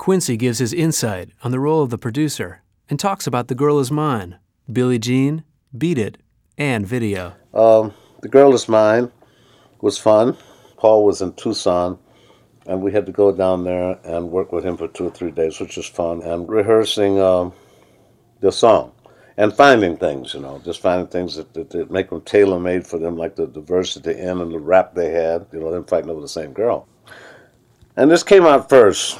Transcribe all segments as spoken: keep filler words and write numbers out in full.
Quincy gives his insight on the role of the producer and talks about The Girl Is Mine, Billie Jean, Beat It, and video. Um, The Girl Is Mine was fun. Paul was in Tucson, and we had to go down there and work with him for two or three days, which was fun, and rehearsing um, the song and finding things, you know, just finding things that, that, that make them tailor-made for them, like the, the verse at the end and the rap they had, you know, them fighting over the same girl. And this came out first.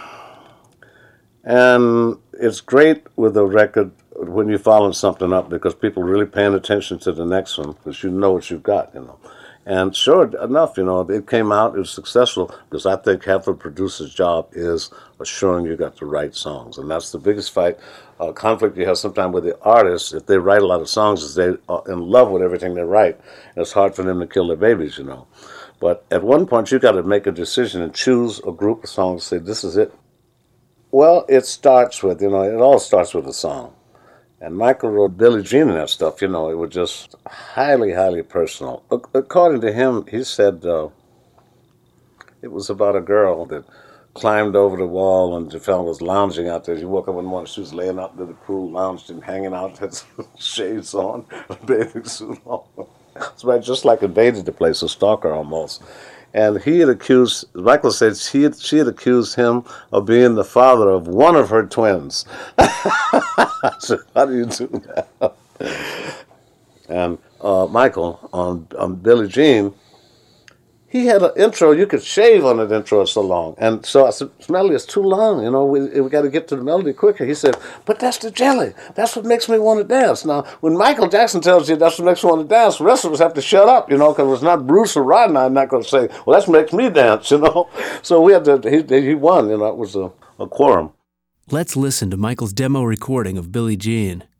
And it's great with a record when you're following something up because people are really paying attention to the next one because you know what you've got, you know. And sure enough, you know, it came out, it was successful because I think half a producer's job is assuring you got the right songs. And that's the biggest fight, uh, conflict you have sometimes with the artists. If they write a lot of songs, is they are in love with everything they write. And it's hard for them to kill their babies, you know. But at one point, you got to make a decision and choose a group of songs, say, this is it. Well, it starts with, you know, it all starts with a song. And Michael wrote Billie Jean and that stuff, you know, it was just highly, highly personal. According to him, he said uh, it was about a girl that climbed over the wall and the fellow was lounging out there. He woke up one morning, she was laying out in the pool, lounged and hanging out, had shades on, a bathing suit on. It's right, just like invaded the place, a stalker almost. And he had accused, Michael said she had, she had accused him of being the father of one of her twins. I said, how do you do that? And uh, Michael, on, on Billie Jean, he had an intro, you could shave on that intro, it's so long. And so I said, Melody, it's too long, you know, we, we got to get to the melody quicker. He said, but that's the jelly. That's what makes me want to dance. Now, when Michael Jackson tells you that's what makes me want to dance, the rest of us have to shut up, you know, because it's not Bruce or Rodney. I'm not going to say, well, that's what makes me dance, you know. So we had to, he, he won, you know, it was a, a quorum. Let's listen to Michael's demo recording of Billie Jean.